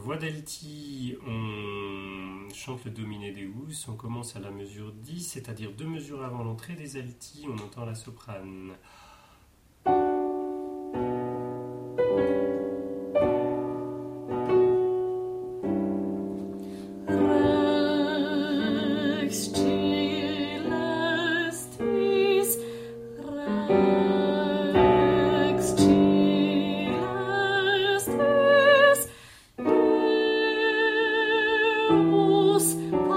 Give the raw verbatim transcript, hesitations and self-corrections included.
voix d'alti, on chante le dominé deus, on commence à la mesure dix, c'est-à-dire deux mesures avant l'entrée des altis, on entend la soprane. Deus